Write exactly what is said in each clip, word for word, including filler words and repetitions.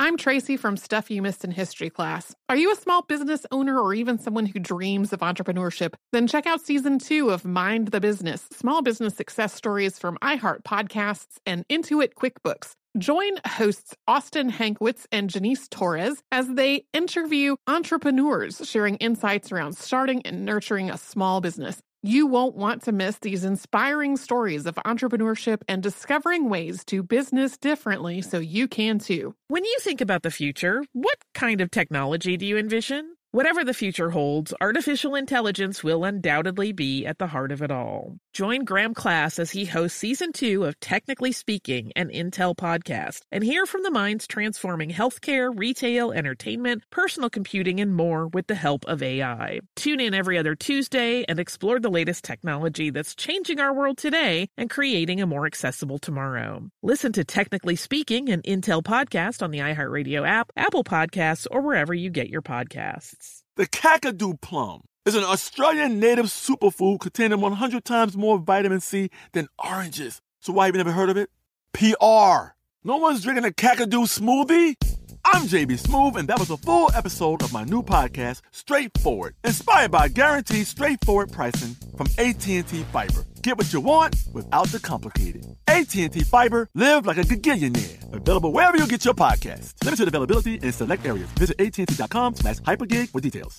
I'm Tracy from Stuff You Missed in History class. Are you a small business owner or even someone who dreams of entrepreneurship? Then check out season two of Mind the Business, small business success stories from iHeart Podcasts and Intuit QuickBooks. Join hosts Austin Hankwitz and Janice Torres as they interview entrepreneurs sharing insights around starting and nurturing a small business. You won't want to miss these inspiring stories of entrepreneurship and discovering ways to business differently so you can too. When you think about the future, what kind of technology do you envision? Whatever the future holds, artificial intelligence will undoubtedly be at the heart of it all. Join Graham Class as he hosts season two of Technically Speaking, an Intel podcast, and hear from the minds transforming healthcare, retail, entertainment, personal computing, and more with the help of A I. Tune in every other Tuesday and explore the latest technology that's changing our world today and creating a more accessible tomorrow. Listen to Technically Speaking, an Intel podcast on the iHeartRadio app, Apple Podcasts, or wherever you get your podcasts. The Kakadu plum is an Australian native superfood containing one hundred times more vitamin C than oranges. So why have you never heard of it? P R. No one's drinking a Kakadu smoothie? I'm J B Smoove, and that was a full episode of my new podcast, Straightforward, inspired by guaranteed straightforward pricing from A T and T Fiber. Get what you want without the complicated. A T and T Fiber, live like a gigillionaire. Available wherever you get your podcasts. Limited availability in select areas. Visit AT&T.com slash hypergig for details.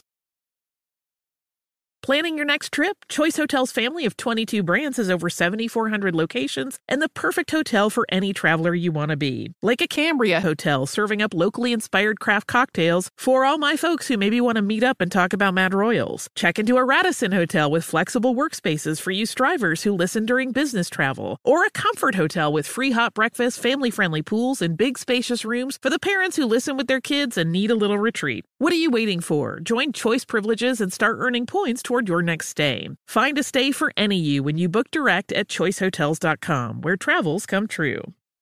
Planning your next trip? Choice Hotels' family of twenty-two brands has over seven thousand four hundred locations and the perfect hotel for any traveler you want to be. Like a Cambria Hotel, serving up locally inspired craft cocktails for all my folks who maybe want to meet up and talk about Mad Royals. Check into a Radisson Hotel with flexible workspaces for you strivers who listen during business travel. Or a Comfort Hotel with free hot breakfast, family-friendly pools, and big spacious rooms for the parents who listen with their kids and need a little retreat. What are you waiting for? Join Choice Privileges and start earning points toward your next stay. Find a stay for any you when you book direct at choice hotels dot com, where travels come true.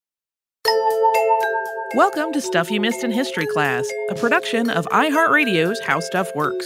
Welcome to Stuff You Missed in History class, a production of iHeartRadio's How Stuff Works.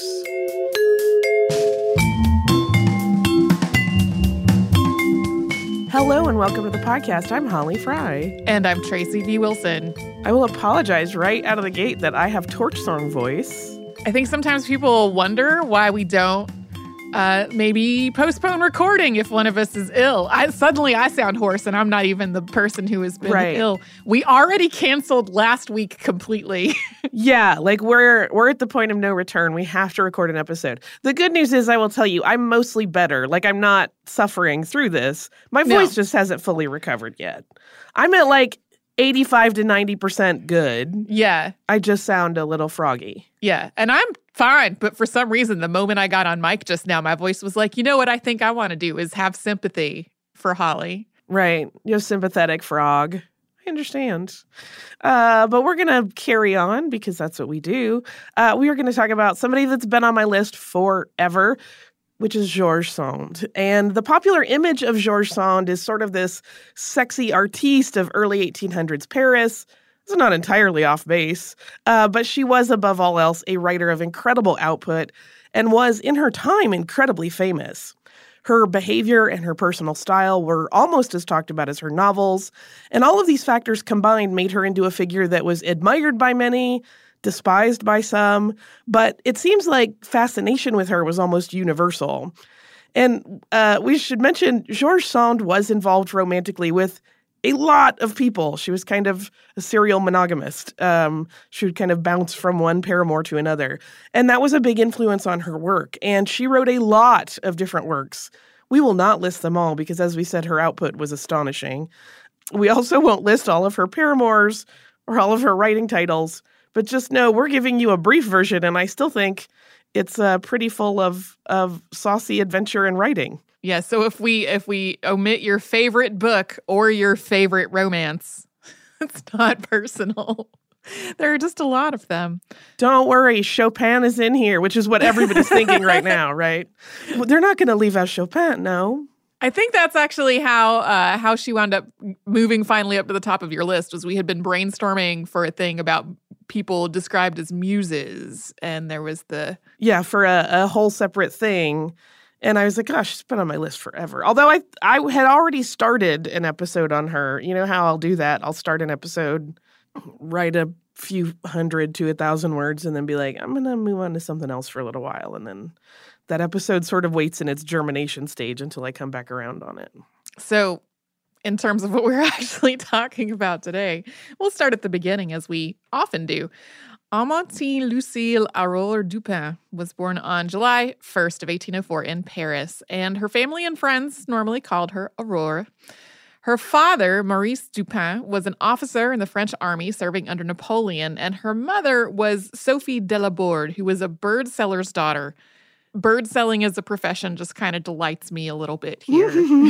Hello and welcome to the podcast. I'm Holly Fry. And I'm Tracy V. Wilson. I will apologize right out of the gate that I have torch song voice. I think sometimes people wonder why we don't uh, maybe postpone recording if one of us is ill. I, suddenly I sound hoarse and I'm not even the person who has been right. ill. We already canceled last week completely. Yeah, like we're we're at the point of no return. We have to record an episode. The good news is I will tell you, I'm mostly better. Like I'm not suffering through this. My voice no. just hasn't fully recovered yet. I'm at like eighty-five to ninety percent good. Yeah. I just sound a little froggy. Yeah. And I'm fine. But for some reason, the moment I got on mic just now, my voice was like, you know what I think I want to do is have sympathy for Holly. Right. You're a sympathetic frog. I understand. Uh, but we're going to carry on because that's what we do. Uh, we are going to talk about somebody that's been on my list forever, which is George Sand. And the popular image of George Sand is sort of this sexy artiste of early eighteen hundreds Paris. It's not entirely off base, uh, but she was, above all else, a writer of incredible output and was, in her time, incredibly famous. Her behavior and her personal style were almost as talked about as her novels, and all of these factors combined made her into a figure that was admired by many, despised by some, but it seems like fascination with her was almost universal. And uh, we should mention, George Sand was involved romantically with a lot of people. She was kind of a serial monogamist. Um, she would kind of bounce from one paramour to another. And that was a big influence on her work. And she wrote a lot of different works. We will not list them all because, as we said, her output was astonishing. We also won't list all of her paramours or all of her writing titles. But just know we're giving you a brief version, and I still think it's uh, pretty full of of saucy adventure and writing. Yeah, so if we if we omit your favorite book or your favorite romance, it's not personal. There are just a lot of them. Don't worry, Chopin is in here, which is what everybody's thinking right now, right? Well, they're not going to leave out Chopin, no. I think that's actually how uh, how she wound up moving finally up to the top of your list. Was we had been brainstorming for a thing about people described as muses, and there was the yeah for a, a whole separate thing. And I was like, gosh, it's been on my list forever. Although I I had already started an episode on her. You know how I'll do that? I'll start an episode, write a few hundred to a thousand words and then be like, I'm going to move on to something else for a little while. And then that episode sort of waits in its germination stage until I come back around on it. So in terms of what we're actually talking about today, we'll start at the beginning, as we often do. Amandine Lucille Aurore Dupin was born on July first of eighteen oh four in Paris, and her family and friends normally called her Aurore. Her father, Maurice Dupin, was an officer in the French army serving under Napoleon, and her mother was Sophie Delaborde, who was a bird seller's daughter. Bird selling as a profession just kind of delights me a little bit here.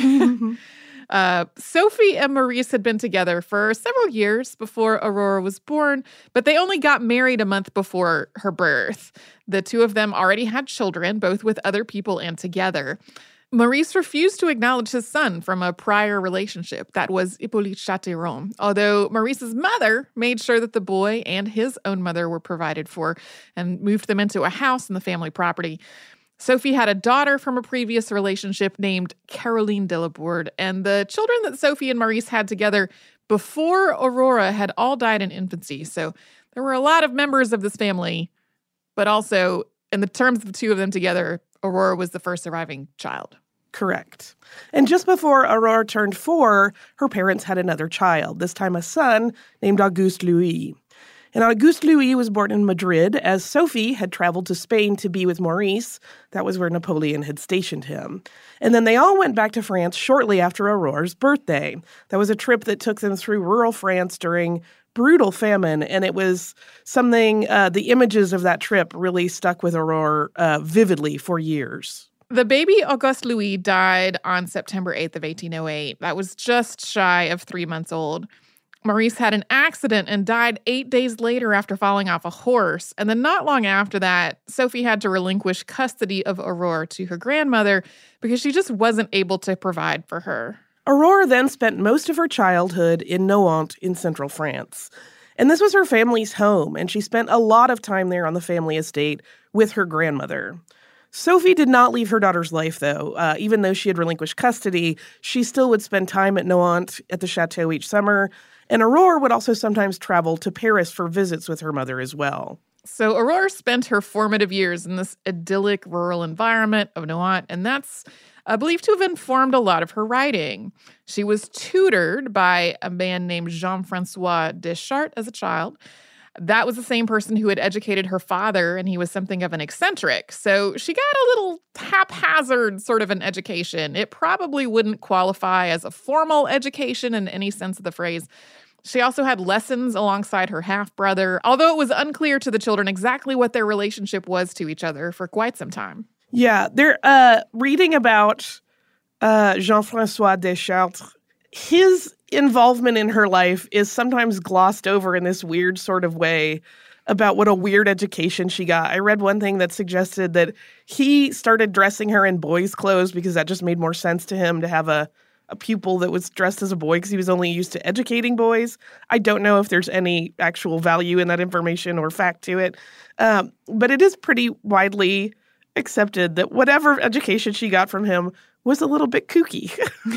uh, Sophie and Maurice had been together for several years before Aurore was born, but they only got married a month before her birth. The two of them already had children, both with other people and together. Maurice refused to acknowledge his son from a prior relationship. That was Hippolyte Chatillon, although Maurice's mother made sure that the boy and his own mother were provided for and moved them into a house in the family property. Sophie had a daughter from a previous relationship named Caroline Delaborde, and the children that Sophie and Maurice had together before Aurora had all died in infancy. So there were a lot of members of this family, but also, in the terms of the two of them together, Aurora was the first surviving child. Correct. And just before Aurora turned four, her parents had another child, this time a son named Auguste Louis. And Auguste Louis was born in Madrid as Sophie had traveled to Spain to be with Maurice. That was where Napoleon had stationed him. And then they all went back to France shortly after Aurore's birthday. That was a trip that took them through rural France during brutal famine, and it was something, uh, the images of that trip really stuck with Aurore uh, vividly for years. The baby Auguste Louis died on September eighth of eighteen oh eight. That was just shy of three months old. Maurice had an accident and died eight days later after falling off a horse. And then not long after that, Sophie had to relinquish custody of Aurore to her grandmother because she just wasn't able to provide for her. Aurore then spent most of her childhood in Nohant in central France. And this was her family's home, and she spent a lot of time there on the family estate with her grandmother. Sophie did not leave her daughter's life, though. Uh, even though she had relinquished custody, she still would spend time at Nohant at the chateau each summer, and Aurore would also sometimes travel to Paris for visits with her mother as well. So Aurore spent her formative years in this idyllic rural environment of Nohant, and that's uh, believed to have informed a lot of her writing. She was tutored by a man named Jean-François Deschartres as a child. That was the same person who had educated her father, and he was something of an eccentric. So she got a little haphazard sort of an education. It probably wouldn't qualify as a formal education in any sense of the phrase. She also had lessons alongside her half-brother, although it was unclear to the children exactly what their relationship was to each other for quite some time. Yeah, they're uh, reading about uh, Jean-François Deschartres. His involvement in her life is sometimes glossed over in this weird sort of way about what a weird education she got. I read one thing that suggested that he started dressing her in boys' clothes because that just made more sense to him to have a, a pupil that was dressed as a boy because he was only used to educating boys. I don't know if there's any actual value in that information or fact to it, um, but it is pretty widely accepted that whatever education she got from him was a little bit kooky.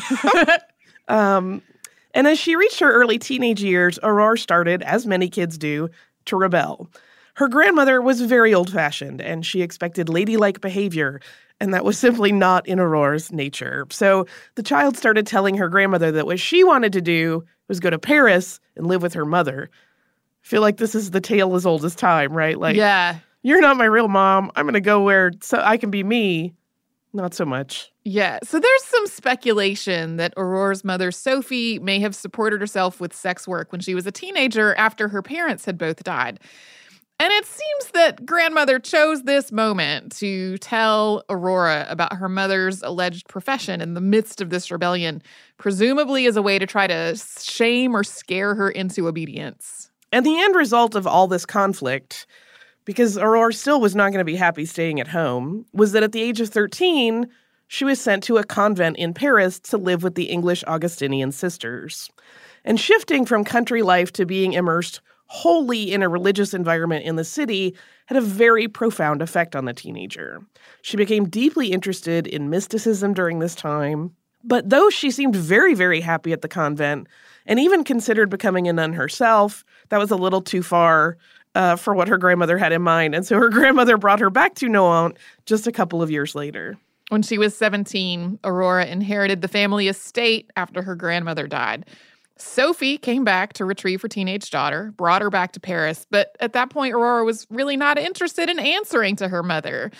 um, and as she reached her early teenage years, Aurore started, as many kids do, to rebel. Her grandmother was very old-fashioned, and she expected ladylike behavior, and that was simply not in Aurore's nature. So the child started telling her grandmother that what she wanted to do was go to Paris and live with her mother. I feel like this is the tale as old as time, right? Like, yeah. You're not my real mom. I'm going to go where so I can be me. Not so much. Yeah. So there's some speculation that Aurore's mother, Sophie, may have supported herself with sex work when she was a teenager after her parents had both died. And it seems that grandmother chose this moment to tell Aurora about her mother's alleged profession in the midst of this rebellion, presumably as a way to try to shame or scare her into obedience. And the end result of all this conflict, because Aurore still was not going to be happy staying at home, was that at the age of thirteen, she was sent to a convent in Paris to live with the English Augustinian sisters. And shifting from country life to being immersed wholly in a religious environment in the city had a very profound effect on the teenager. She became deeply interested in mysticism during this time, But though she seemed very, very happy at the convent and even considered becoming a nun herself, that was a little too far uh, for what her grandmother had in mind. And so her grandmother brought her back to Nohant just a couple of years later. When she was seventeen, Aurora inherited the family estate after her grandmother died. Sophie came back to retrieve her teenage daughter, brought her back to Paris, but at that point, Aurora was really not interested in answering to her mother.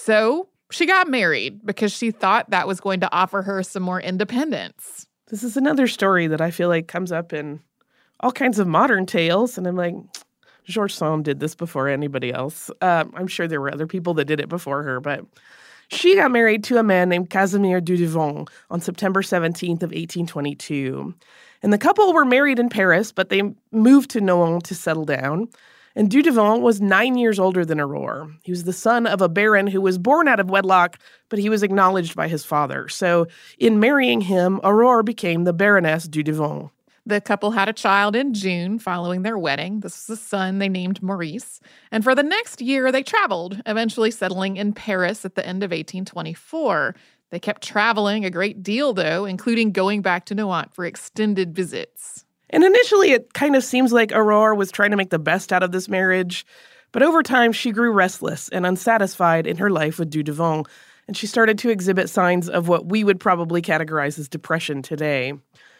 So she got married because she thought that was going to offer her some more independence. This is another story that I feel like comes up in all kinds of modern tales, and I'm like, George Sand did this before anybody else. Uh, I'm sure there were other people that did it before her, but she got married to a man named Casimir Dudevant on September seventeenth of eighteen twenty-two. And the couple were married in Paris, but they moved to Nohant to settle down. And Dudevant was nine years older than Aurore. He was the son of a baron who was born out of wedlock, but he was acknowledged by his father. So in marrying him, Aurore became the Baroness Dudevant. The couple had a child in June following their wedding. This was a son they named Maurice. And for the next year, they traveled, eventually settling in Paris at the end of eighteen twenty-four. They kept traveling a great deal, though, including going back to Nohant for extended visits. And initially, it kind of seems like Aurore was trying to make the best out of this marriage. But over time, she grew restless and unsatisfied in her life with Dudevant, and she started to exhibit signs of what we would probably categorize as depression today.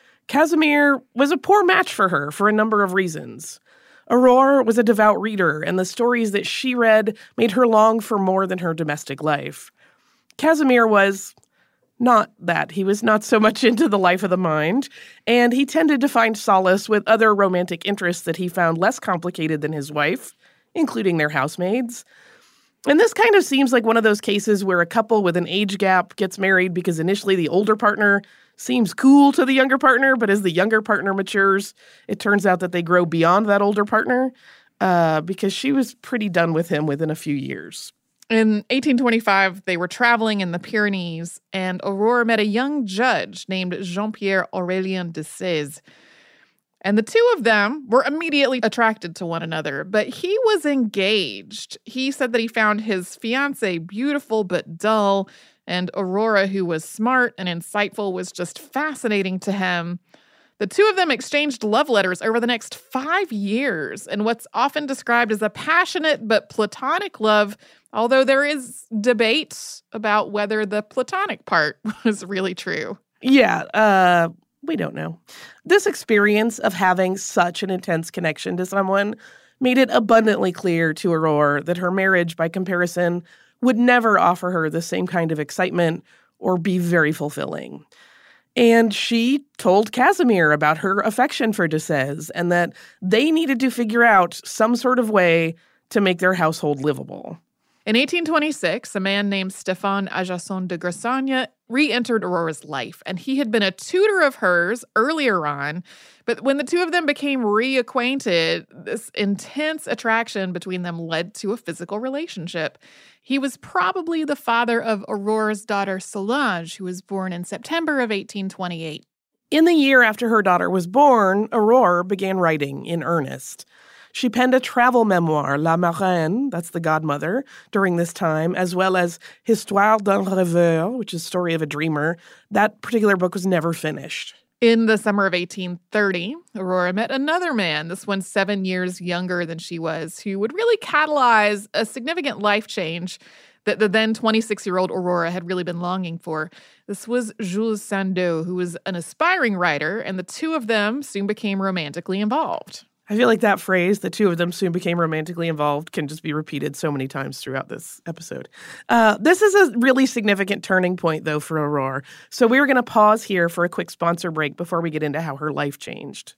Casimir was a poor match for her for a number of reasons. Aurore was a devout reader, and the stories that she read made her long for more than her domestic life. Casimir was not that. He was not so much into the life of the mind, and he tended to find solace with other romantic interests that he found less complicated than his wife, including their housemaids. And this kind of seems like one of those cases where a couple with an age gap gets married because initially the older partner seems cool to the younger partner, but as the younger partner matures, it turns out that they grow beyond that older partner uh, because she was pretty done with him within a few years. In eighteen twenty-five, they were traveling in the Pyrenees, and Aurore met a young judge named Jean-Pierre Aurélien de Sèze. And the two of them were immediately attracted to one another, but he was engaged. He said that he found his fiancée beautiful but dull, and Aurora, who was smart and insightful, was just fascinating to him. The two of them exchanged love letters over the next five years in what's often described as a passionate but platonic love, although there is debate about whether the platonic part was really true. Yeah, uh, we don't know. This experience of having such an intense connection to someone made it abundantly clear to Aurore that her marriage, by comparison, would never offer her the same kind of excitement or be very fulfilling. And she told Casimir about her affection for de Sèze and that they needed to figure out some sort of way to make their household livable. In eighteen twenty-six, a man named Stéphane Ajasson de Grassagne re-entered Aurora's life, and he had been a tutor of hers earlier on. But when the two of them became reacquainted, this intense attraction between them led to a physical relationship. He was probably the father of Aurora's daughter Solange, who was born in September of eighteen twenty-eight. In the year after her daughter was born, Aurore began writing in earnest. She penned a travel memoir, La Marraine, that's the godmother, during this time, as well as Histoire d'un rêveur, which is Story of a Dreamer. That particular book was never finished. In the summer of eighteen thirty, Aurora met another man, this one seven years younger than she was, who would really catalyze a significant life change that the then twenty-six-year-old Aurora had really been longing for. This was Jules Sandeau, who was an aspiring writer, and the two of them soon became romantically involved. I feel like that phrase, the two of them soon became romantically involved, can just be repeated so many times throughout this episode. Uh, this is a really significant turning point, though, for Aurore. So we're going to pause here for a quick sponsor break before we get into how her life changed.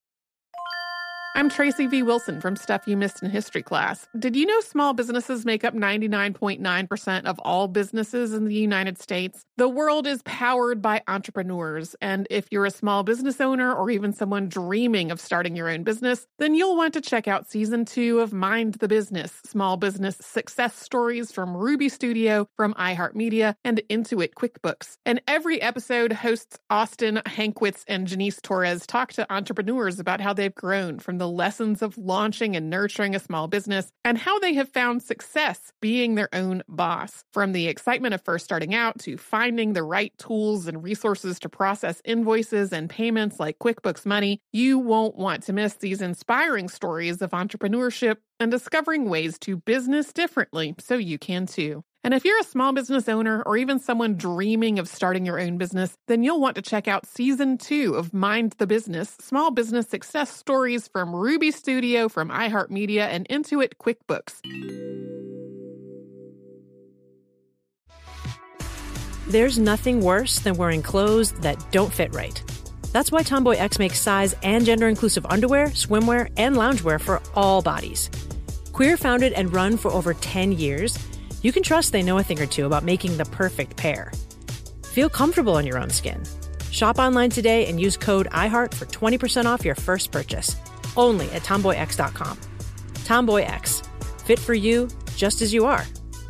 I'm Tracy V. Wilson from Stuff You Missed in History Class. Did you know small businesses make up ninety-nine point nine percent of all businesses in the United States? The world is powered by entrepreneurs, and if you're a small business owner or even someone dreaming of starting your own business, then you'll want to check out Season two of Mind the Business, Small Business Success Stories from Ruby Studio, from iHeartMedia, and Intuit QuickBooks. And every episode, hosts Austin Hankwitz and Janice Torres talk to entrepreneurs about how they've grown from the the lessons of launching and nurturing a small business and how they have found success being their own boss. From the excitement of first starting out to finding the right tools and resources to process invoices and payments like QuickBooks Money, you won't want to miss these inspiring stories of entrepreneurship and discovering ways to business differently so you can too. And if you're a small business owner or even someone dreaming of starting your own business, then you'll want to check out season two of Mind the Business, small business success stories from Ruby Studio, from iHeartMedia, and Intuit QuickBooks. There's nothing worse than wearing clothes that don't fit right. That's why Tomboy X makes size and gender-inclusive underwear, swimwear, and loungewear for all bodies. Queer founded and run for over ten years, you can trust they know a thing or two about making the perfect pair. Feel comfortable in your own skin. Shop online today and use code iHeart for twenty percent off your first purchase. Only at tomboy x dot com. Tomboy X. Fit for you, just as you are.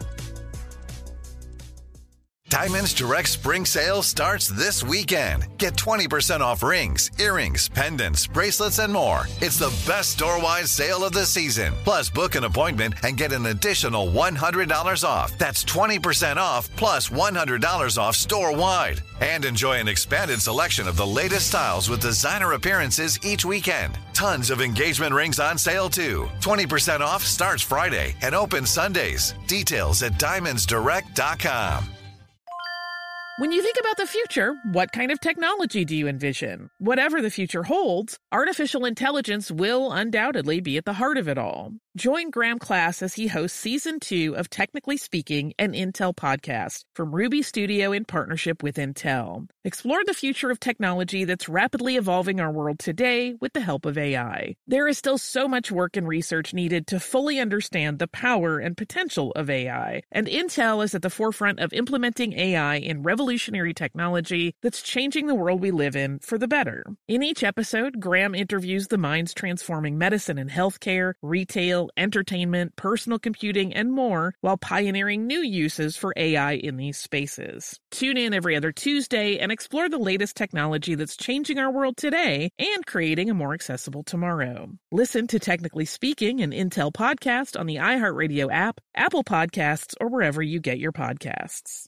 Diamonds Direct Spring Sale starts this weekend. Get twenty percent off rings, earrings, pendants, bracelets, and more. It's the best store-wide sale of the season. Plus, book an appointment and get an additional one hundred dollars off. That's twenty percent off plus one hundred dollars off store-wide. And enjoy an expanded selection of the latest styles with designer appearances each weekend. Tons of engagement rings on sale, too. twenty percent off starts Friday and opens Sundays. Details at diamonds direct dot com. When you think about the future, what kind of technology do you envision? Whatever the future holds, artificial intelligence will undoubtedly be at the heart of it all. Join Graham Class as he hosts Season two of Technically Speaking, an Intel podcast from Ruby Studio in partnership with Intel. Explore the future of technology that's rapidly evolving our world today with the help of A I. There is still so much work and research needed to fully understand the power and potential of A I, and Intel is at the forefront of implementing A I in revolutionary technology that's changing the world we live in for the better. In each episode, Graham interviews the minds transforming medicine and healthcare, retail, entertainment, personal computing, and more, while pioneering new uses for A I in these spaces. Tune in every other Tuesday and explore the latest technology that's changing our world today and creating a more accessible tomorrow. Listen to Technically Speaking, an Intel podcast on the iHeartRadio app, Apple Podcasts, or wherever you get your podcasts.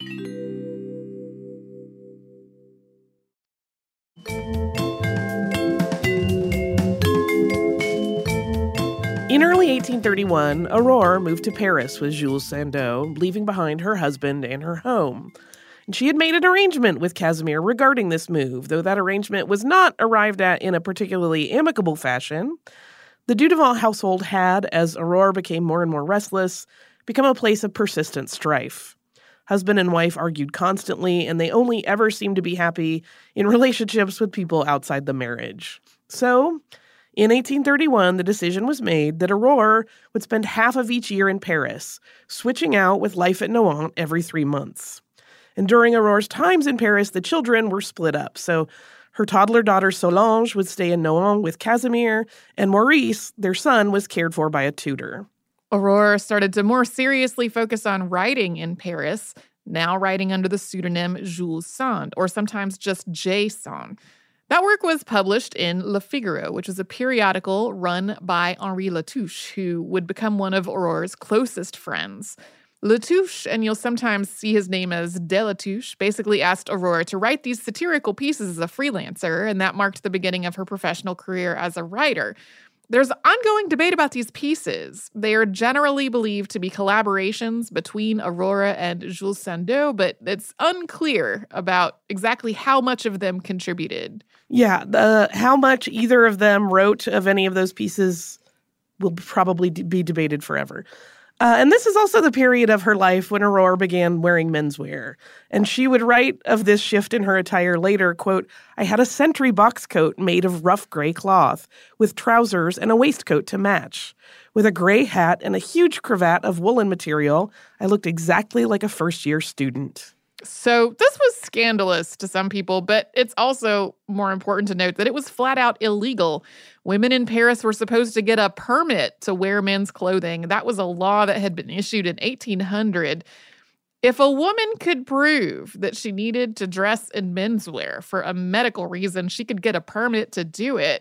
In early eighteen thirty-one, Aurore moved to Paris with Jules Sandeau, leaving behind her husband and her home. And she had made an arrangement with Casimir regarding this move, though that arrangement was not arrived at in a particularly amicable fashion. The Dudevant household had, as Aurore became more and more restless, become a place of persistent strife. Husband and wife argued constantly, and they only ever seemed to be happy in relationships with people outside the marriage. So, in eighteen thirty-one, the decision was made that Aurore would spend half of each year in Paris, switching out with life at Nohant every three months. And during Aurore's times in Paris, the children were split up. So her toddler daughter Solange would stay in Nohant with Casimir, and Maurice, their son, was cared for by a tutor. Aurore started to more seriously focus on writing in Paris, now writing under the pseudonym Jules Sand, or sometimes just J. Sand. That work was published in Le Figaro, which was a periodical run by Henri Latouche, who would become one of Aurore's closest friends. Latouche, and you'll sometimes see his name as Delatouche, basically asked Aurore to write these satirical pieces as a freelancer, and that marked the beginning of her professional career as a writer. There's ongoing debate about these pieces. They are generally believed to be collaborations between Aurore and Jules Sandeau, but it's unclear about exactly how much of them contributed. Yeah, the, how much either of them wrote of any of those pieces will probably be debated forever. Uh, and this is also the period of her life when Aurore began wearing menswear. And she would write of this shift in her attire later, quote, "I had a sentry box coat made of rough gray cloth, with trousers and a waistcoat to match. With a gray hat and a huge cravat of woolen material, I looked exactly like a first-year student." So this was scandalous to some people, but it's also more important to note that it was flat out illegal. Women in Paris were supposed to get a permit to wear men's clothing. That was a law that had been issued in eighteen hundred. If a woman could prove that she needed to dress in menswear for a medical reason, she could get a permit to do it.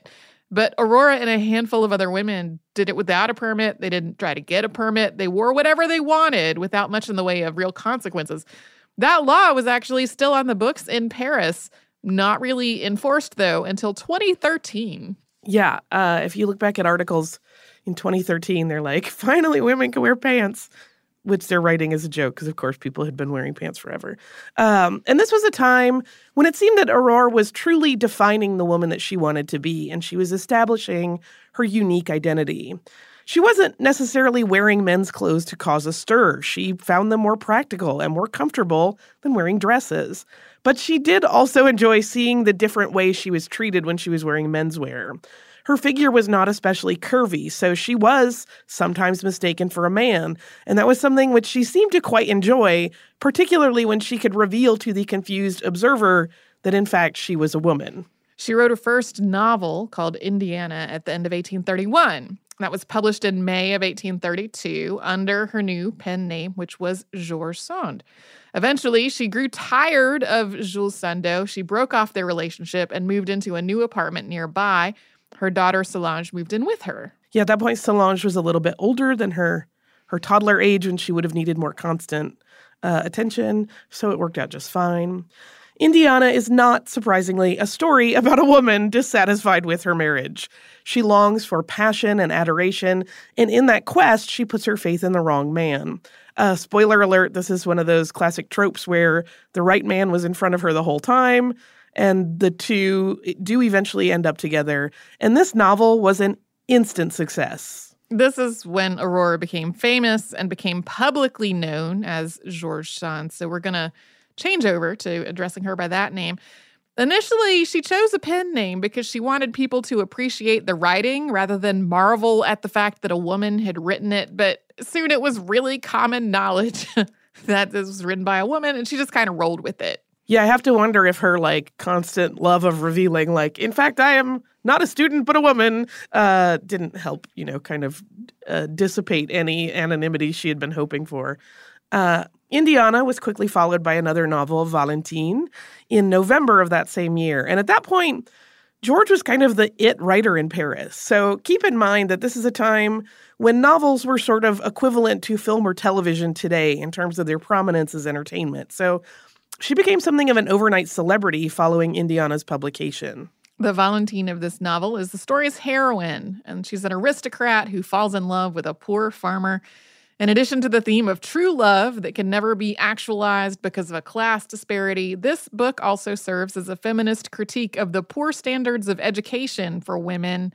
But Aurora and a handful of other women did it without a permit. They didn't try to get a permit. They wore whatever they wanted without much in the way of real consequences. That law was actually still on the books in Paris, not really enforced, though, until twenty thirteen. Yeah, uh, if you look back at articles in twenty thirteen, they're like, finally women can wear pants, which they're writing as a joke because, of course, people had been wearing pants forever. Um, and this was a time when it seemed that Aurore was truly defining the woman that she wanted to be, and she was establishing her unique identity. She wasn't necessarily wearing men's clothes to cause a stir. She found them more practical and more comfortable than wearing dresses. But she did also enjoy seeing the different ways she was treated when she was wearing menswear. Her figure was not especially curvy, so she was sometimes mistaken for a man, and that was something which she seemed to quite enjoy, particularly when she could reveal to the confused observer that, in fact, she was a woman. She wrote her first novel called Indiana at the end of eighteen thirty-one. That was published in May of eighteen thirty-two under her new pen name, which was George Sand. Eventually, she grew tired of Jules Sandeau. She broke off their relationship and moved into a new apartment nearby. Her daughter Solange moved in with her. Yeah, at that point, Solange was a little bit older than her, her toddler age, and she would have needed more constant uh, attention, so it worked out just fine. Indiana is not, surprisingly, a story about a woman dissatisfied with her marriage. She longs for passion and adoration, and in that quest, she puts her faith in the wrong man. Uh, spoiler alert, this is one of those classic tropes where the right man was in front of her the whole time, and the two do eventually end up together. And this novel was an instant success. This is when Aurora became famous and became publicly known as George Sand. So we're going to change over to addressing her by that name. Initially, she chose a pen name because she wanted people to appreciate the writing rather than marvel at the fact that a woman had written it. But soon it was really common knowledge that this was written by a woman, and she just kind of rolled with it. Yeah, I have to wonder if her, like, constant love of revealing, like, in fact, I am not a student but a woman, uh, didn't help, you know, kind of uh, dissipate any anonymity she had been hoping for. Uh, Indiana was quickly followed by another novel, Valentine, in November of that same year. And at that point, George was kind of the it writer in Paris. So keep in mind that this is a time when novels were sort of equivalent to film or television today in terms of their prominence as entertainment. So she became something of an overnight celebrity following Indiana's publication. The Valentine of this novel is the story's heroine, and she's an aristocrat who falls in love with a poor farmer. In addition to the theme of true love that can never be actualized because of a class disparity, this book also serves as a feminist critique of the poor standards of education for women.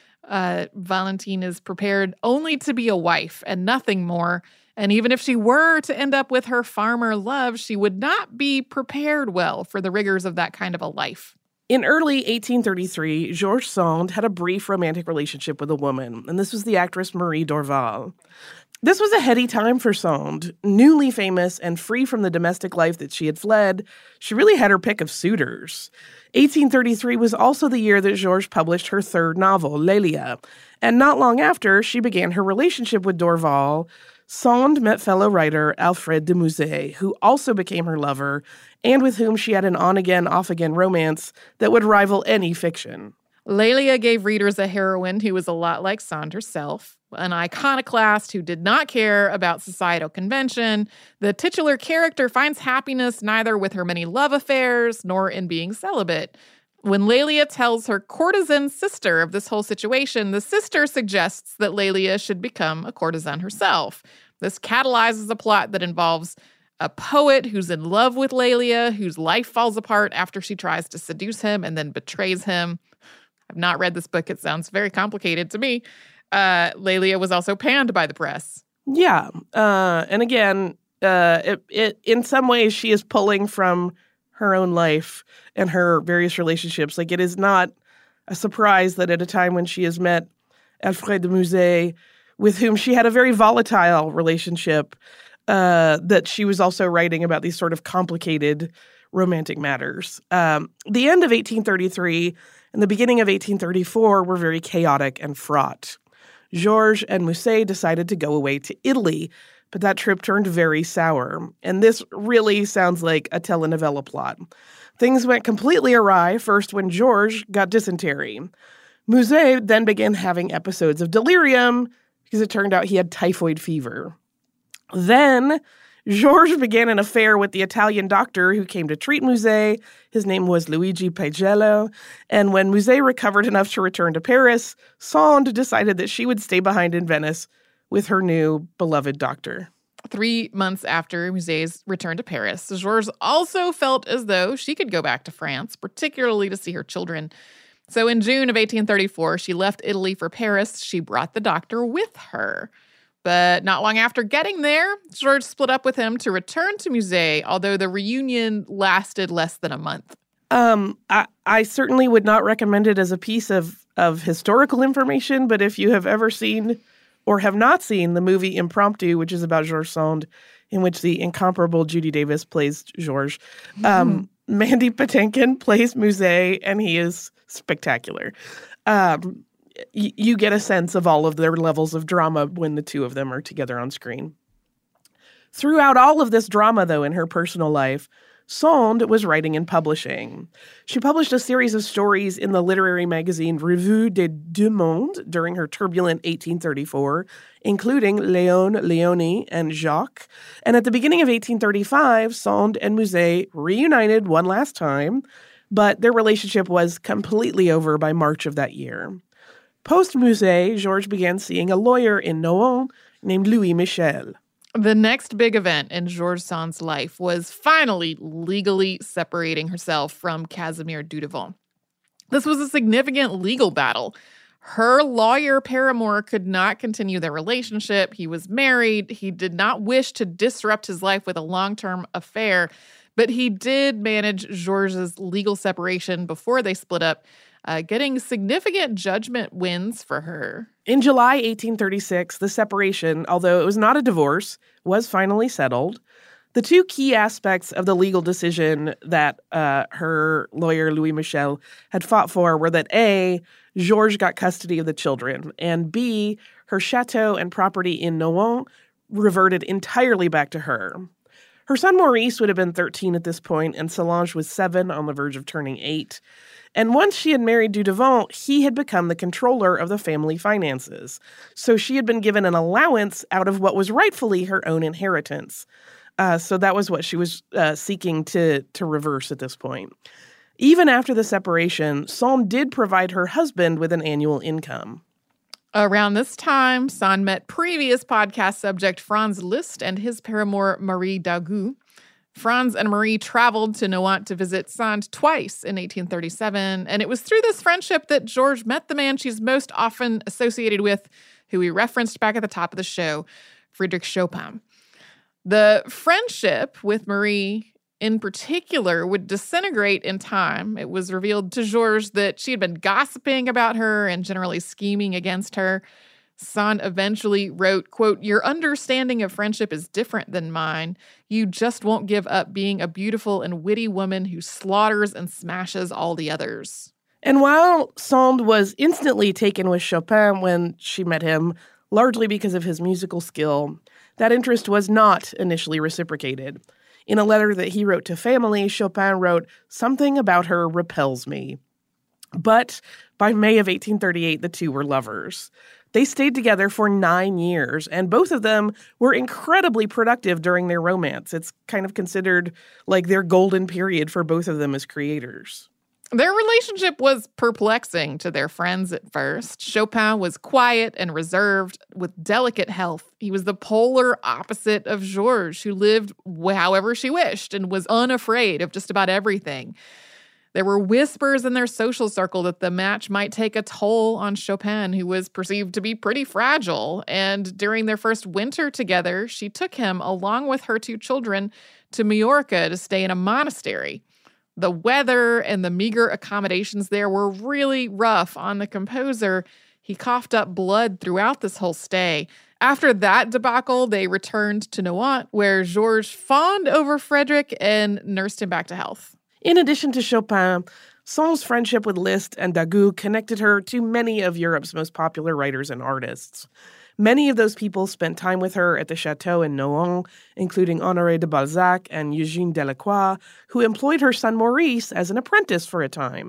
Uh, Valentine is prepared only to be a wife and nothing more. And even if she were to end up with her farmer love, she would not be prepared well for the rigors of that kind of a life. In early eighteen thirty-three, George Sand had a brief romantic relationship with a woman, and this was the actress Marie Dorval. This was a heady time for Sand. Newly famous and free from the domestic life that she had fled, she really had her pick of suitors. eighteen thirty-three was also the year that Georges published her third novel, Lélia, and not long after, she began her relationship with Dorval. Sand met fellow writer Alfred de Musset, who also became her lover, and with whom she had an on-again, off-again romance that would rival any fiction. Lélia gave readers a heroine who was a lot like Sand herself, an iconoclast who did not care about societal convention. The titular character finds happiness neither with her many love affairs nor in being celibate. When Lélia tells her courtesan sister of this whole situation, the sister suggests that Lélia should become a courtesan herself. This catalyzes a plot that involves a poet who's in love with Lélia, whose life falls apart after she tries to seduce him and then betrays him. I've not read this book. It sounds very complicated to me. Uh, Lélia was also panned by the press. Yeah. Uh, and again, uh, it, it in some ways, she is pulling from her own life and her various relationships. Like, it is not a surprise that at a time when she has met Alfred de Musset, with whom she had a very volatile relationship, uh, that she was also writing about these sort of complicated romantic matters. Um, the end of eighteen thirty-three and the beginning of eighteen thirty-four were very chaotic and fraught. Georges and Musset decided to go away to Italy, but that trip turned very sour. And this really sounds like a telenovela plot. Things went completely awry, first when Georges got dysentery. Musset then began having episodes of delirium because it turned out he had typhoid fever. Then Georges began an affair with the Italian doctor who came to treat Musset. His name was Luigi Pagello. And when Musset recovered enough to return to Paris, Sand decided that she would stay behind in Venice with her new beloved doctor. Three months after Musset's return to Paris, Georges also felt as though she could go back to France, particularly to see her children. So in June of eighteen thirty-four, she left Italy for Paris. She brought the doctor with her. But not long after getting there, Georges split up with him to return to Musset, although the reunion lasted less than a month. Um, I, I certainly would not recommend it as a piece of, of historical information, but if you have ever seen or have not seen the movie Impromptu, which is about Georges Sand, in which the incomparable Judy Davis plays Georges, mm-hmm. um, Mandy Patinkin plays Musset, and he is spectacular. Um You get a sense of all of their levels of drama when the two of them are together on screen. Throughout all of this drama, though, in her personal life, Sand was writing and publishing. She published a series of stories in the literary magazine Revue des Deux Mondes during her turbulent eighteen thirty-four, including Léon, Léonie, and Jacques. And at the beginning of eighteen thirty-five, Sand and Musset reunited one last time, but their relationship was completely over by March of that year. Post-Musset, Georges began seeing a lawyer in Nohant named Louis Michel. The next big event in Georges Sand's life was finally legally separating herself from Casimir Dudevant. This was a significant legal battle. Her lawyer paramour could not continue their relationship. He was married. He did not wish to disrupt his life with a long-term affair, but he did manage Georges' legal separation before they split up, Uh, getting significant judgment wins for her. In July eighteen thirty-six, the separation, although it was not a divorce, was finally settled. The two key aspects of the legal decision that uh, her lawyer, Louis Michel, had fought for were that A, Georges got custody of the children, and B, her chateau and property in Nohant reverted entirely back to her. Her son Maurice would have been thirteen at this point, and Solange was seven, on the verge of turning eight. And once she had married Dudevant, he had become the controller of the family finances. So she had been given an allowance out of what was rightfully her own inheritance. Uh, so that was what she was uh, seeking to, to reverse at this point. Even after the separation, Sand did provide her husband with an annual income. Around this time, Sand met previous podcast subject Franz Liszt and his paramour Marie Dagout. Franz and Marie traveled to Nohant to visit Sand twice in eighteen thirty-seven, and it was through this friendship that Georges met the man she's most often associated with, who we referenced back at the top of the show, Frédéric Chopin. The friendship with Marie, in particular, would disintegrate in time. It was revealed to Georges that she had been gossiping about her and generally scheming against her. Sand eventually wrote, quote, "Your understanding of friendship is different than mine. You just won't give up being a beautiful and witty woman who slaughters and smashes all the others." And while Sand was instantly taken with Chopin when she met him, largely because of his musical skill, that interest was not initially reciprocated. In a letter that he wrote to family, Chopin wrote, "Something about her repels me." But by May of eighteen thirty-eight, the two were lovers. They stayed together for nine years, and both of them were incredibly productive during their romance. It's kind of considered like their golden period for both of them as creators. Their relationship was perplexing to their friends at first. Chopin was quiet and reserved with delicate health. He was the polar opposite of Georges, who lived however she wished and was unafraid of just about everything. There were whispers in their social circle that the match might take a toll on Chopin, who was perceived to be pretty fragile. And during their first winter together, she took him, along with her two children, to Majorca to stay in a monastery. The weather and the meager accommodations there were really rough on the composer. He coughed up blood throughout this whole stay. After that debacle, they returned to Nohant, where Georges fawned over Frédéric and nursed him back to health. In addition to Chopin, Sand's friendship with Liszt and Dagout connected her to many of Europe's most popular writers and artists. Many of those people spent time with her at the chateau in Nohant, including Honoré de Balzac and Eugène Delacroix, who employed her son Maurice as an apprentice for a time.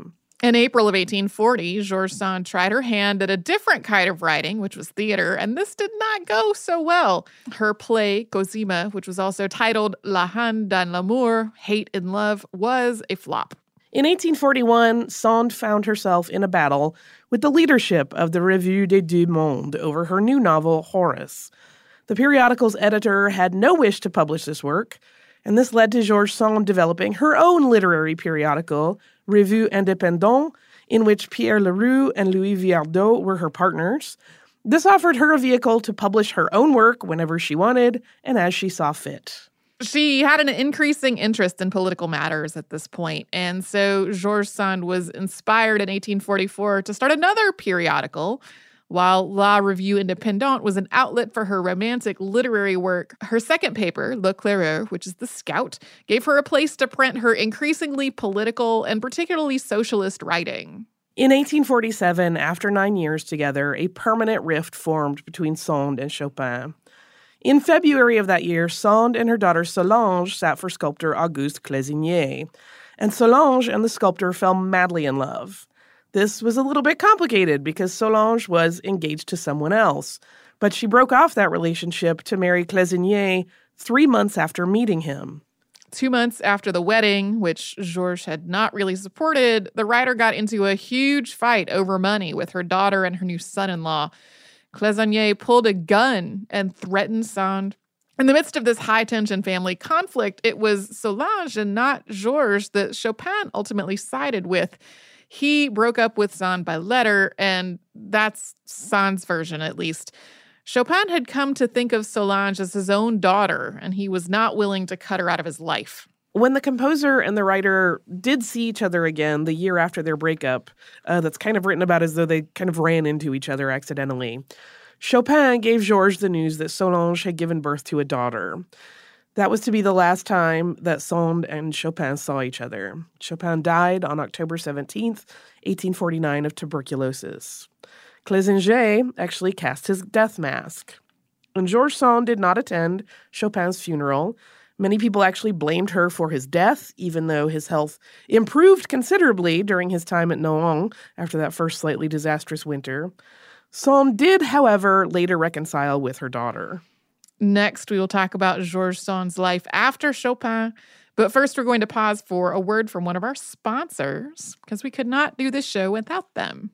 In April of eighteen forty, George Sand tried her hand at a different kind of writing, which was theater, and this did not go so well. Her play, Cosima, which was also titled La Haine dans l'amour, Hate in Love, was a flop. In eighteen forty-one, Sand found herself in a battle with the leadership of the Revue des Deux Mondes over her new novel, Horace. The periodical's editor had no wish to publish this work, and this led to George Sand developing her own literary periodical, Revue Indépendante, in which Pierre Leroux and Louis Viardot were her partners. This offered her a vehicle to publish her own work whenever she wanted and as she saw fit. She had an increasing interest in political matters at this point, and so George Sand was inspired in eighteen forty-four to start another periodical. While La Revue Indépendante was an outlet for her romantic literary work, her second paper, Le Claireur, which is The Scout, gave her a place to print her increasingly political and particularly socialist writing. In eighteen forty-seven, after nine years together, a permanent rift formed between Sand and Chopin. In February of that year, Sand and her daughter Solange sat for sculptor Auguste Clésinger, and Solange and the sculptor fell madly in love. This was a little bit complicated because Solange was engaged to someone else, but she broke off that relationship to marry Clésinger three months after meeting him. Two months after the wedding, which Georges had not really supported, the writer got into a huge fight over money with her daughter and her new son-in-law. Clésinger pulled a gun and threatened Sand. In the midst of this high-tension family conflict, it was Solange and not Georges that Chopin ultimately sided with. He broke up with Sand by letter, and that's Sand's version, at least. Chopin had come to think of Solange as his own daughter, and he was not willing to cut her out of his life. When the composer and the writer did see each other again the year after their breakup, uh, that's kind of written about as though they kind of ran into each other accidentally, Chopin gave Georges the news that Solange had given birth to a daughter. That was to be the last time that Sand and Chopin saw each other. Chopin died on October seventeenth, eighteen forty-nine, of tuberculosis. Clésinger actually cast his death mask. And George Sand did not attend Chopin's funeral. Many people actually blamed her for his death, even though his health improved considerably during his time at Nohant after that first slightly disastrous winter. Sand did, however, later reconcile with her daughter. Next, we will talk about Georges Sand's life after Chopin. But first, we're going to pause for a word from one of our sponsors, because we could not do this show without them.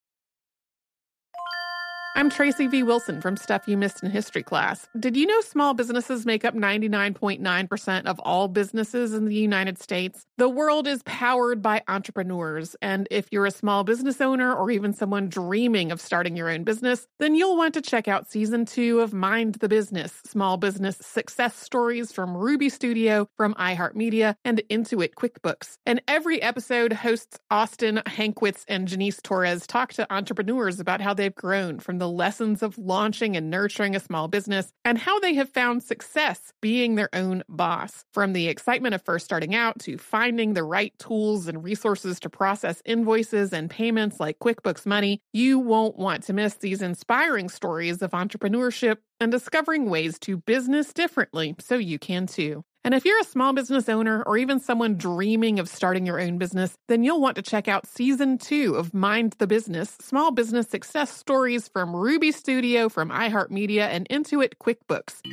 I'm Tracy V. Wilson from Stuff You Missed in History Class. Did you know small businesses make up ninety-nine point nine percent of all businesses in the United States? The world is powered by entrepreneurs, and if you're a small business owner or even someone dreaming of starting your own business, then you'll want to check out Season two of Mind the Business, Small Business Success Stories from Ruby Studio, from iHeartMedia, and Intuit QuickBooks. And every episode, hosts Austin Hankwitz and Janice Torres talk to entrepreneurs about how they've grown from the lessons of launching and nurturing a small business and how they have found success being their own boss. From the excitement of first starting out to finding the right tools and resources to process invoices and payments like QuickBooks Money, you won't want to miss these inspiring stories of entrepreneurship and discovering ways to business differently so you can too. And if you're a small business owner or even someone dreaming of starting your own business, then you'll want to check out Season two of Mind the Business, Small Business Success Stories from Ruby Studio, from iHeartMedia, and Intuit QuickBooks.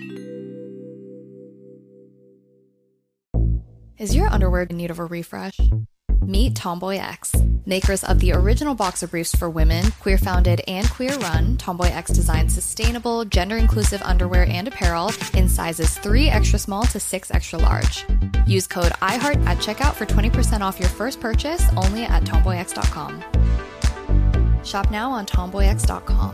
Is your underwear in need of a refresh? Meet Tomboy X. Makers of the original boxer briefs for women, queer-founded and queer-run, Tomboy X designs sustainable, gender-inclusive underwear and apparel in sizes three extra small to six extra large. Use code iHeart at checkout for twenty percent off your first purchase only at tomboy x dot com. Shop now on tomboy x dot com.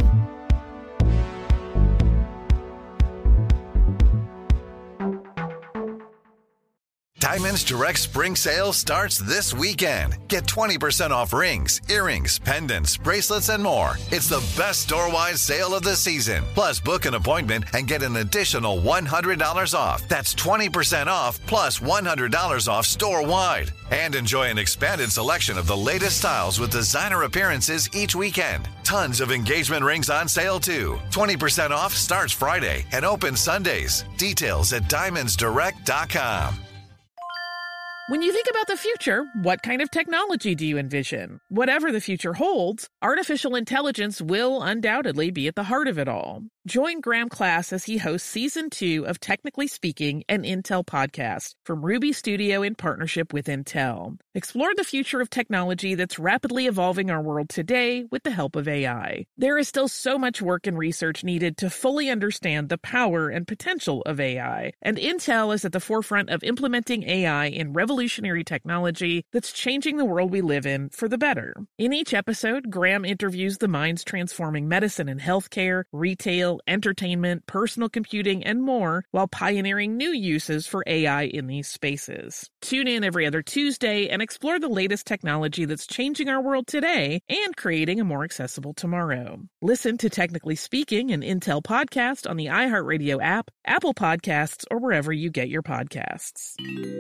Diamonds Direct Spring Sale starts this weekend. Get twenty percent off rings, earrings, pendants, bracelets, and more. It's the best store-wide sale of the season. Plus, book an appointment and get an additional one hundred dollars off. That's twenty percent off plus one hundred dollars off store-wide. And enjoy an expanded selection of the latest styles with designer appearances each weekend. Tons of engagement rings on sale, too. twenty percent off starts Friday and opens Sundays. Details at diamonds direct dot com. When you think about the future, what kind of technology do you envision? Whatever the future holds, artificial intelligence will undoubtedly be at the heart of it all. Join Graham Class as he hosts Season two of Technically Speaking, an Intel podcast from Ruby Studio in partnership with Intel. Explore the future of technology that's rapidly evolving our world today with the help of A I. There is still so much work and research needed to fully understand the power and potential of A I, and Intel is at the forefront of implementing A I in revolutionary revolutionary technology that's changing the world we live in for the better. In each episode, Graham interviews the minds transforming medicine and healthcare, retail, entertainment, personal computing, and more, while pioneering new uses for A I in these spaces. Tune in every other Tuesday and explore the latest technology that's changing our world today and creating a more accessible tomorrow. Listen to Technically Speaking, an Intel podcast on the iHeartRadio app, Apple Podcasts, or wherever you get your podcasts.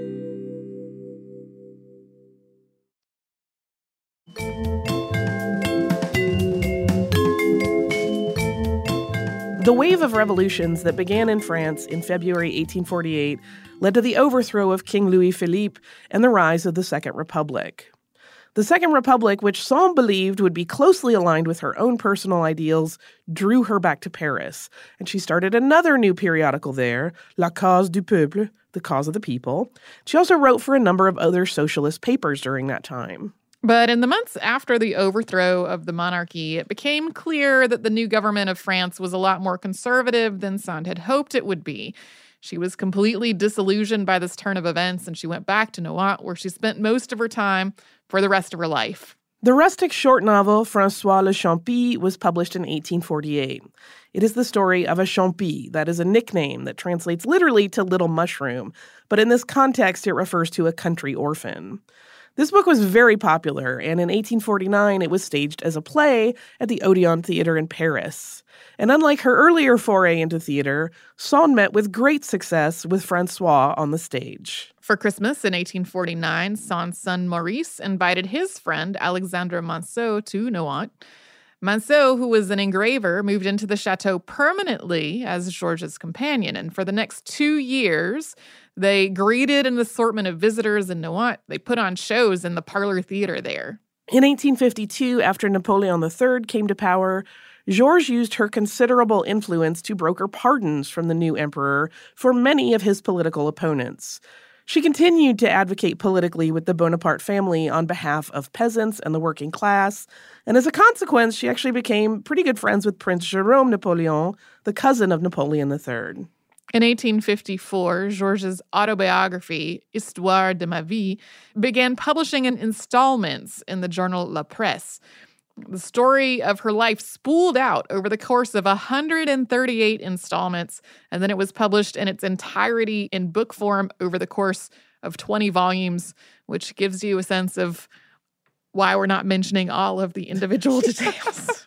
The wave of revolutions that began in France in February eighteen forty-eight led to the overthrow of King Louis-Philippe and the rise of the Second Republic. The Second Republic, which Sand believed would be closely aligned with her own personal ideals, drew her back to Paris, and she started another new periodical there, La Cause du Peuple, the Cause of the People. She also wrote for a number of other socialist papers during that time. But in the months after the overthrow of the monarchy, it became clear that the new government of France was a lot more conservative than Sand had hoped it would be. She was completely disillusioned by this turn of events, and she went back to Nohant, where she spent most of her time for the rest of her life. The rustic short novel François le Champi was published in eighteen forty-eight. It is the story of a champi, that is a nickname that translates literally to little mushroom, but in this context it refers to a country orphan. This book was very popular, and in eighteen forty-nine it was staged as a play at the Odeon Theatre in Paris. And unlike her earlier foray into theater, Sand met with great success with François on the stage. For Christmas in eighteen forty-nine, Sand's son Maurice invited his friend Alexandre Manceau to Nohant. Manceau, who was an engraver, moved into the chateau permanently as Georges' companion, and for the next two years, they greeted an assortment of visitors in Nohant. They put on shows in the parlor theater there. In eighteen fifty-two, after Napoleon the Third came to power, Georges used her considerable influence to broker pardons from the new emperor for many of his political opponents. She continued to advocate politically with the Bonaparte family on behalf of peasants and the working class, and as a consequence, she actually became pretty good friends with Prince Jérôme Napoleon, the cousin of Napoleon the Third. In eighteen fifty-four, Georges' autobiography, Histoire de ma vie, began publishing in installments in the journal La Presse. The story of her life spooled out over the course of one hundred thirty-eight installments, and then it was published in its entirety in book form over the course of twenty volumes, which gives you a sense of why we're not mentioning all of the individual details.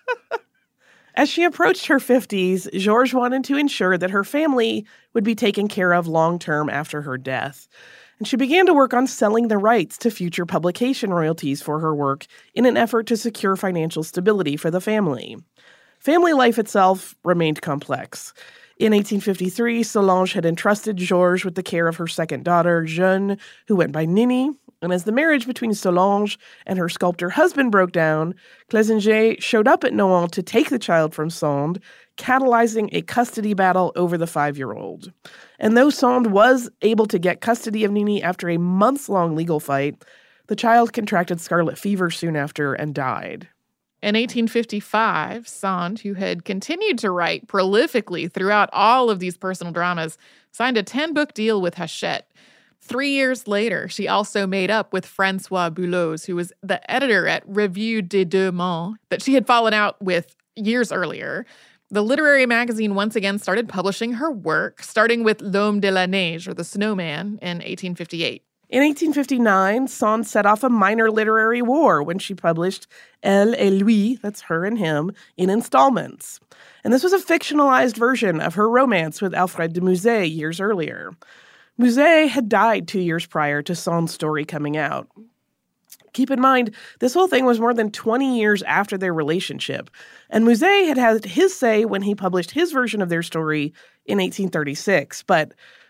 As she approached her fifties, Georges wanted to ensure that her family would be taken care of long-term after her death. And she began to work on selling the rights to future publication royalties for her work in an effort to secure financial stability for the family. Family life itself remained complex. In eighteen fifty-three, Solange had entrusted Georges with the care of her second daughter, Jeanne, who went by Nini. And as the marriage between Solange and her sculptor husband broke down, Clésinger showed up at Nohant to take the child from Sand, catalyzing a custody battle over the five-year-old. And though Sand was able to get custody of Nini after a months-long legal fight, the child contracted scarlet fever soon after and died. In eighteen fifty-five, Sand, who had continued to write prolifically throughout all of these personal dramas, signed a ten-book deal with Hachette. Three years later, she also made up with François Boulos, who was the editor at Revue des Deux Mondes, that she had fallen out with years earlier. The literary magazine once again started publishing her work, starting with L'Homme de la Neige, or The Snowman, in eighteen fifty-eight. In eighteen fifty-nine, Sand set off a minor literary war when she published Elle et Lui, that's her and him, in installments. And this was a fictionalized version of her romance with Alfred de Musset years earlier. Musset had died two years prior to Sand's story coming out. Keep in mind, this whole thing was more than twenty years after their relationship, and Musset had had his say when he published his version of their story in eighteen thirty-six, but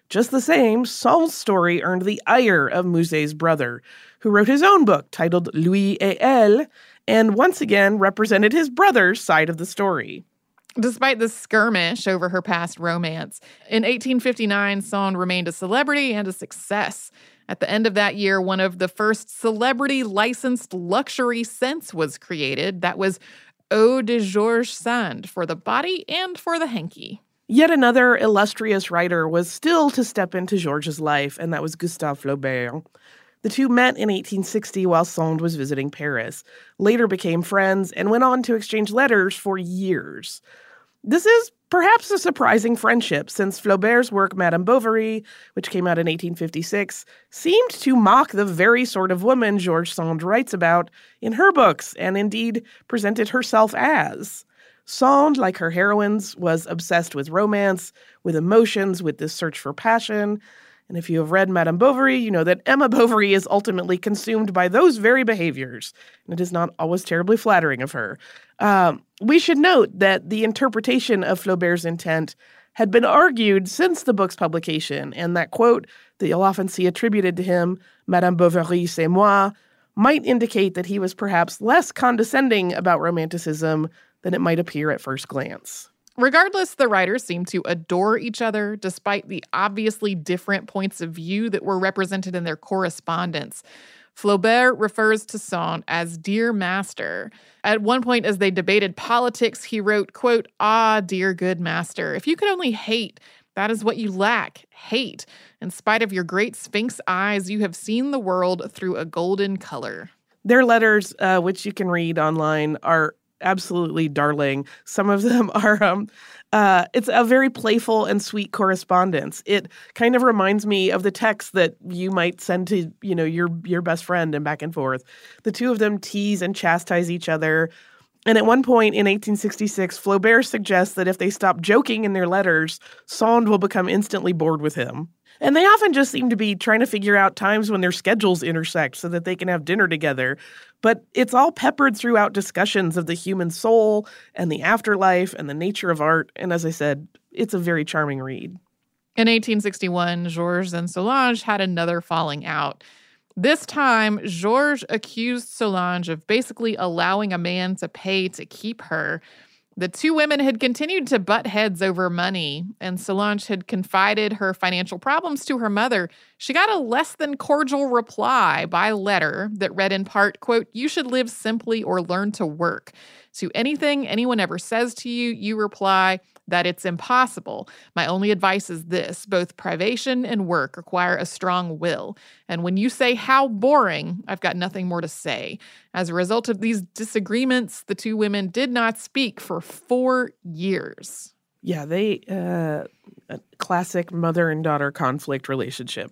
Just the same, Sand's story earned the ire of Musset's brother, who wrote his own book titled Lui et Elle, and once again represented his brother's side of the story. Despite the skirmish over her past romance, in eighteen fifty-nine, Sand remained a celebrity and a success. At the end of that year, one of the first celebrity-licensed luxury scents was created. That was Eau de Georges Sand for the body and for the hanky. Yet another illustrious writer was still to step into Georges' life, and that was Gustave Flaubert. The two met in eighteen sixty while Sand was visiting Paris, later became friends, and went on to exchange letters for years. This is perhaps a surprising friendship, since Flaubert's work Madame Bovary, which came out in eighteen fifty-six, seemed to mock the very sort of woman Georges Sand writes about in her books, and indeed presented herself as. Sand, like her heroines, was obsessed with romance, with emotions, with this search for passion. And if you have read Madame Bovary, you know that Emma Bovary is ultimately consumed by those very behaviors. And it is not always terribly flattering of her. Um, we should note that the interpretation of Flaubert's intent had been argued since the book's publication, and that quote that you'll often see attributed to him, Madame Bovary, c'est moi, might indicate that he was perhaps less condescending about romanticism than it might appear at first glance. Regardless, the writers seem to adore each other, despite the obviously different points of view that were represented in their correspondence. Flaubert refers to Sand as dear master. At one point, as they debated politics, he wrote, quote, "Ah, dear good master, if you could only hate, that is what you lack, hate. In spite of your great sphinx eyes, you have seen the world through a golden color." Their letters, uh, which you can read online, are absolutely darling. Some of them are, um, uh, it's a very playful and sweet correspondence. It kind of reminds me of the text that you might send to, you know, your your best friend and back and forth. The two of them tease and chastise each other. And at one point in eighteen sixty-six, Flaubert suggests that if they stop joking in their letters, Sand will become instantly bored with him. And they often just seem to be trying to figure out times when their schedules intersect so that they can have dinner together. But it's all peppered throughout discussions of the human soul and the afterlife and the nature of art. And as I said, it's a very charming read. In eighteen sixty-one, Georges and Solange had another falling out. This time, Georges accused Solange of basically allowing a man to pay to keep her. The two women had continued to butt heads over money, and Solange had confided her financial problems to her mother. She got a less than cordial reply by letter that read in part, quote, "You should live simply or learn to work. To anything anyone ever says to you, you reply that it's impossible. My only advice is this: both privation and work require a strong will. And when you say how boring, I've got nothing more to say." As a result of these disagreements, the two women did not speak for four years. Yeah, they, uh, a classic mother and daughter conflict relationship.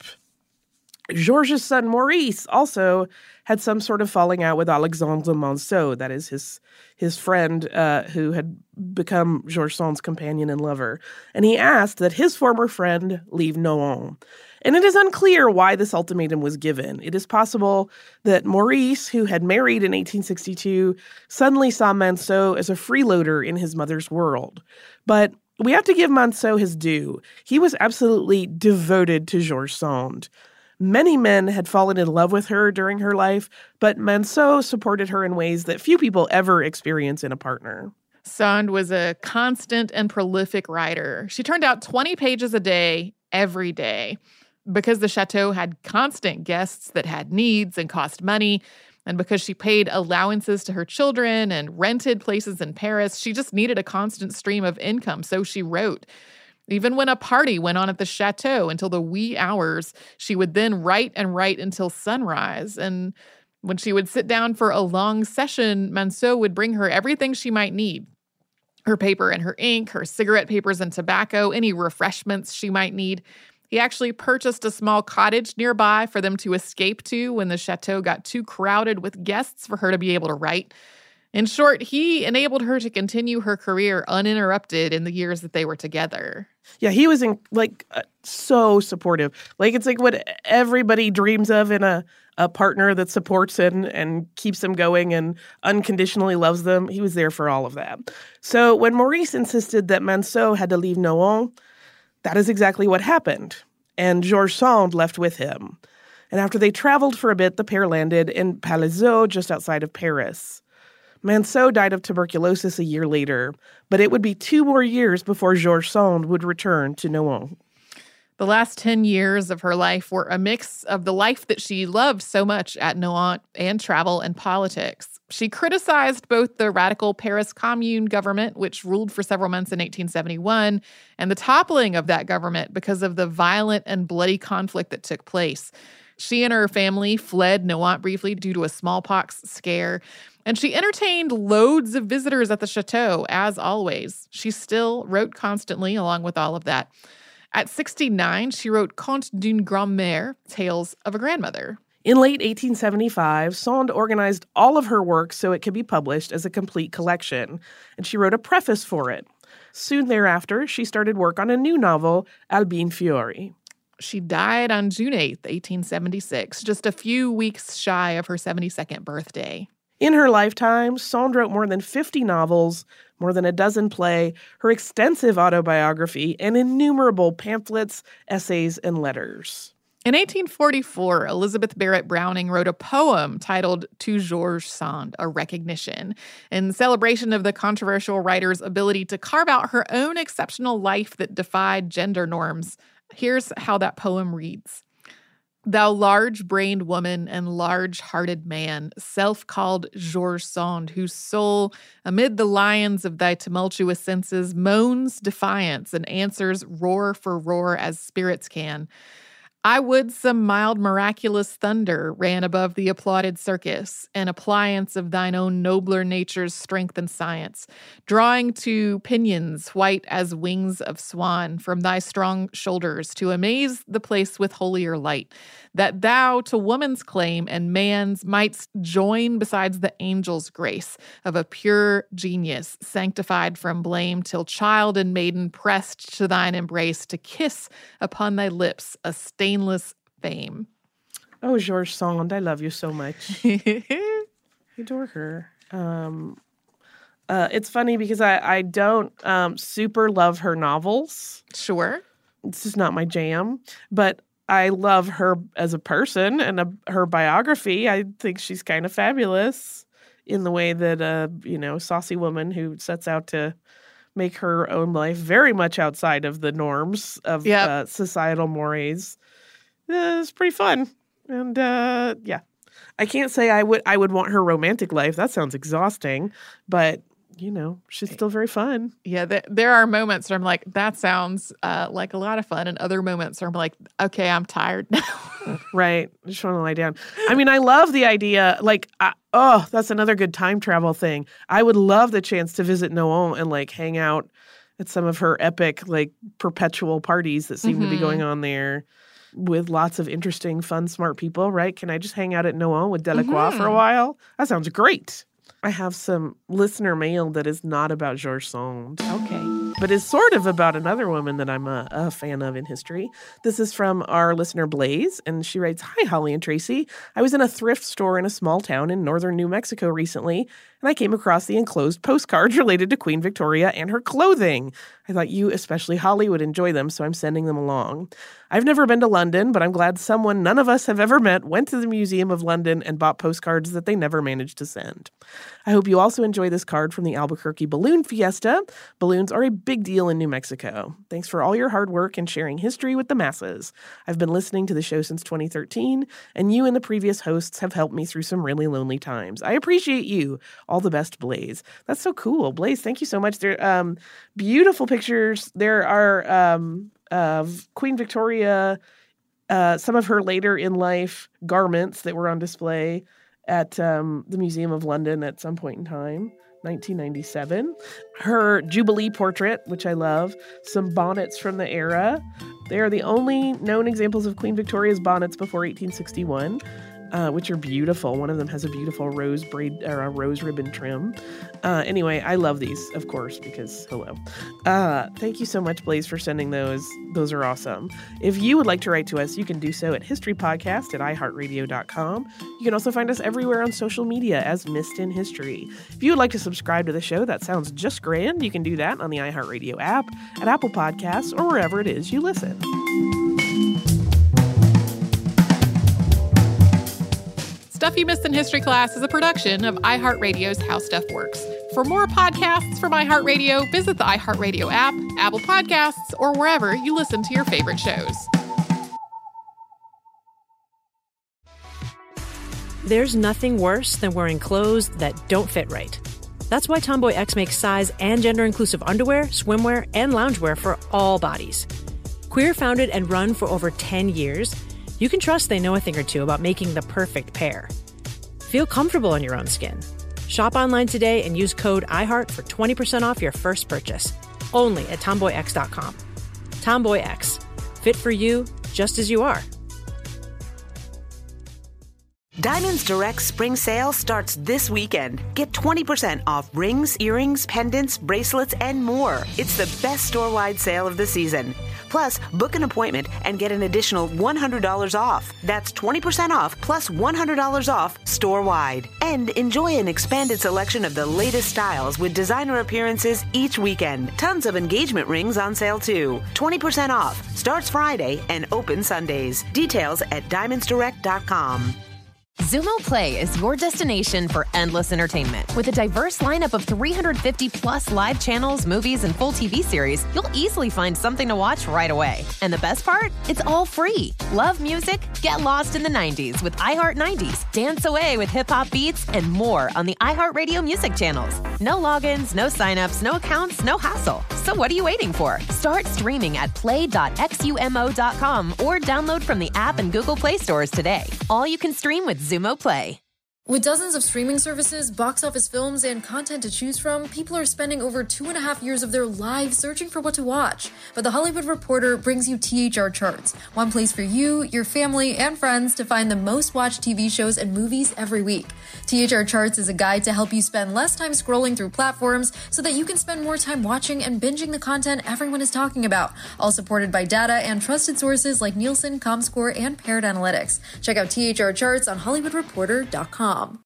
Georges' son Maurice also had some sort of falling out with Alexandre Monceau, that is his his friend uh, who had become Georges Sand's companion and lover. And he asked that his former friend leave Nohant. And it is unclear why this ultimatum was given. It is possible that Maurice, who had married in eighteen sixty-two, suddenly saw Monceau as a freeloader in his mother's world. But we have to give Monceau his due. He was absolutely devoted to Georges Sand. Many men had fallen in love with her during her life, but Monceau supported her in ways that few people ever experience in a partner. Sand was a constant and prolific writer. She turned out twenty pages a day, every day. Because the chateau had constant guests that had needs and cost money, and because she paid allowances to her children and rented places in Paris, she just needed a constant stream of income, so she wrote. Even when a party went on at the chateau until the wee hours, she would then write and write until sunrise. And when she would sit down for a long session, Monceau would bring her everything she might need. Her paper and her ink, her cigarette papers and tobacco, any refreshments she might need. He actually purchased a small cottage nearby for them to escape to when the chateau got too crowded with guests for her to be able to write. In short, he enabled her to continue her career uninterrupted in the years that they were together. Yeah, he was in, like uh, so supportive. Like it's like what everybody dreams of in a, a partner that supports and, and keeps them going and unconditionally loves them. He was there for all of that. So when Maurice insisted that Monceau had to leave Nohant, that is exactly what happened. and George Sand left with him. And after they traveled for a bit, the pair landed in Palaiseau, just outside of Paris. Manceau died of tuberculosis a year later, but it would be two more years before George Sand would return to Nohant. The last ten years of her life were a mix of the life that she loved so much at Nohant and travel and politics. She criticized both the radical Paris Commune government, which ruled for several months in eighteen seventy-one, and the toppling of that government because of the violent and bloody conflict that took place. She and her family fled Nohant briefly due to a smallpox scare, and she entertained loads of visitors at the chateau, as always. She still wrote constantly along with all of that. At sixty-nine, she wrote Contes d'une grand-mère, Tales of a Grandmother. In late eighteen seventy-five, Sand organized all of her work so it could be published as a complete collection, and she wrote a preface for it. Soon thereafter, she started work on a new novel, Albin Fiori. She died on June eighth, eighteen seventy-six, just a few weeks shy of her seventy-second birthday. In her lifetime, Sand wrote more than fifty novels, more than a dozen plays, her extensive autobiography, and innumerable pamphlets, essays, and letters. In eighteen forty-four, Elizabeth Barrett Browning wrote a poem titled To George Sand, a Recognition, in celebration of the controversial writer's ability to carve out her own exceptional life that defied gender norms. Here's how that poem reads. Thou large-brained woman and large-hearted man, self-called George Sand, whose soul, amid the lions of thy tumultuous senses, moans defiance and answers roar for roar as spirits can. I would some mild miraculous thunder ran above the applauded circus, an appliance of thine own nobler nature's strength and science, drawing to pinions white as wings of swan from thy strong shoulders to amaze the place with holier light, that thou to woman's claim and man's mightst join besides the angel's grace of a pure genius, sanctified from blame, till child and maiden pressed to thine embrace to kiss upon thy lips a stainless fame. Oh, George Sand, I love you so much. I adore her. Um, uh, it's funny because I, I don't um, super love her novels. Sure. It's just not my jam. But I love her as a person and a, her biography. I think she's kind of fabulous in the way that a, you know, saucy woman who sets out to make her own life very much outside of the norms of yep. uh, societal mores. Uh, it's pretty fun. And uh, yeah, I can't say I would I would want her romantic life. That sounds exhausting, but you know, she's still very fun. Yeah, th- there are moments where I'm like, that sounds uh, like a lot of fun, and other moments where I'm like, okay, I'm tired now. Right. I just want to lie down. I mean, I love the idea, like, I, oh, that's another good time travel thing. I would love the chance to visit Nohant and, like, hang out at some of her epic, like, perpetual parties that seem mm-hmm. to be going on there with lots of interesting, fun, smart people, right? Can I just hang out at Nohant with Delacroix mm-hmm. for a while? That sounds great. I have some listener mail that is not about George Sand. Okay. But is sort of about another woman that I'm a, a fan of in history. This is from our listener Blaze, and she writes, Hi, Holly and Tracy. I was in a thrift store in a small town in northern New Mexico recently, and I came across the enclosed postcards related to Queen Victoria and her clothing. I thought you, especially Holly, would enjoy them, so I'm sending them along. I've never been to London, but I'm glad someone none of us have ever met went to the Museum of London and bought postcards that they never managed to send. I hope you also enjoy this card from the Albuquerque Balloon Fiesta. Balloons are a big deal in New Mexico. Thanks for all your hard work and sharing history with the masses. I've been listening to the show since twenty thirteen, and you and the previous hosts have helped me through some really lonely times. I appreciate you. All the best, Blaze. That's so cool. Blaze, thank you so much. They're um, beautiful pictures. There are um, of Queen Victoria, uh, some of her later in life garments that were on display at um, the Museum of London at some point in time, nineteen ninety-seven. Her Jubilee portrait, which I love. Some bonnets from the era. They are the only known examples of Queen Victoria's bonnets before eighteen sixty-one. Uh, which are beautiful. One of them has a beautiful rose braid or a rose ribbon trim. Uh, anyway, I love these, of course, because hello. Uh, thank you so much, Blaze, for sending those. Those are awesome. If you would like to write to us, you can do so at historypodcast at i heart radio dot com. You can also find us everywhere on social media as Missed in History. If you would like to subscribe to the show, that sounds just grand. You can do that on the iHeartRadio app, at Apple Podcasts, or wherever it is you listen. Stuff You Missed in History Class is a production of iHeartRadio's How Stuff Works. For more podcasts from iHeartRadio, visit the iHeartRadio app, Apple Podcasts, or wherever you listen to your favorite shows. There's nothing worse than wearing clothes that don't fit right. That's why Tomboy X makes size and gender-inclusive underwear, swimwear, and loungewear for all bodies. Queer founded and run for over ten years, you can trust they know a thing or two about making the perfect pair. Feel comfortable in your own skin. Shop online today and use code iHeart for twenty percent off your first purchase. Only at tomboy x dot com. Tomboy X. Fit for you, just as you are. Diamonds Direct spring sale starts this weekend. Get twenty percent off rings, earrings, pendants, bracelets, and more. It's the best store-wide sale of the season. Plus, book an appointment and get an additional one hundred dollars off. That's twenty percent off plus one hundred dollars off store-wide. And enjoy an expanded selection of the latest styles with designer appearances each weekend. Tons of engagement rings on sale too. twenty percent off. Starts Friday and open Sundays. Details at diamonds direct dot com. Xumo Play is your destination for endless entertainment. With a diverse lineup of three hundred fifty plus live channels, movies, and full T V series, you'll easily find something to watch right away. And the best part? It's all free. Love music? Get lost in the nineties with iHeart nineties. Dance away with hip-hop beats and more on the iHeartRadio music channels. No logins, no signups, no accounts, no hassle. So what are you waiting for? Start streaming at play dot xumo dot com or download from the app and Google Play stores today. All you can stream with Xumo Play. With dozens of streaming services, box office films, and content to choose from, people are spending over two and a half years of their lives searching for what to watch. But The Hollywood Reporter brings you T H R Charts, one place for you, your family, and friends to find the most watched T V shows and movies every week. T H R Charts is a guide to help you spend less time scrolling through platforms so that you can spend more time watching and binging the content everyone is talking about, all supported by data and trusted sources like Nielsen, ComScore, and Paired Analytics. Check out T H R Charts on hollywood reporter dot com.